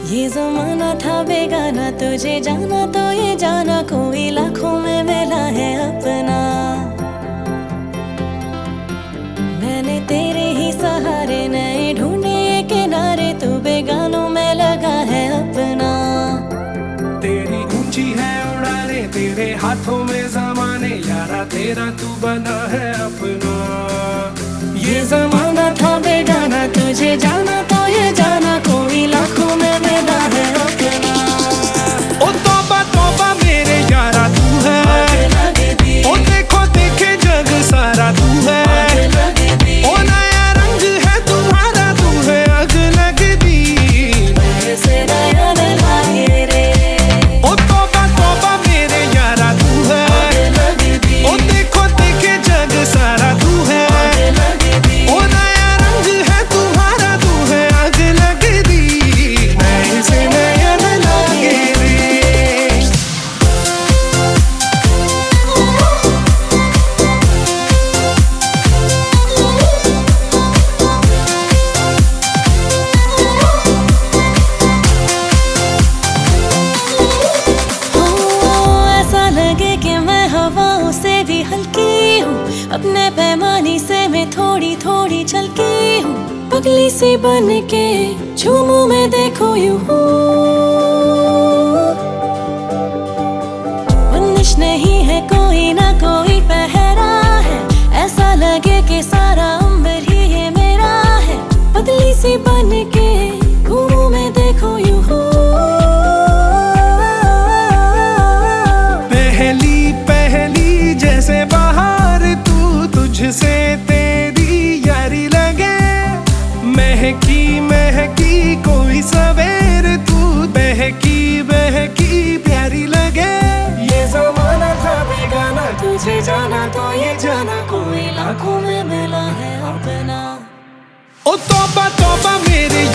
ये जमाना था बेगाना, तुझे जाना तो ये जाना, कोई लाखों में मिला है अपना। मैंने तेरे ही सहारे नए ढूंढे ये किनारे, तू बेगानों में लगा है अपना। तेरी ऊंची है उड़ाने, तेरे हाथों में ज़माने, यारा तेरा तू बना है अपना। ये जमाना था बेगाना, तुझे जाना तो ये जाना, कोई लाखों में मिला है अपना। ओ तौबा तौबा मेरे यारा तू है, ओ देखो देखे जग सारा तू है। ओ नया रंग है तुम्हारा, तू है अग लगदी से नया लागे रे। ओ तौबा तौबा मेरे यारा तू है, ओ देखो देखे जग सारा तू है। ओ नया रंग है तुम्हारा, तू है अग लगदी नए से नया लागे रे। भी हल्की हूँ, अपने पैमाने से मैं थोड़ी थोड़ी छलकी हूँ। पगली सी बन के झूमूं मैं देखो यूं हूँ। बंदिश नहीं है कोई ना कोई पहरा है, ऐसा लगे कि सारा अंबर ही ये मेरा है। पगली सी बन के घूमूं मैं देखो यूं हूँ। जैसे बाहर तू, तुझसे तेरी यारी लगे, महकी महकी कोई सवेर तू, बहकी बहकी प्यारी लगे। ये जमाना था बेगाना, तुझे जाना तो ये जाना, कोई लाखों में मिला है अपना। ओ तौबा तौबा मेरे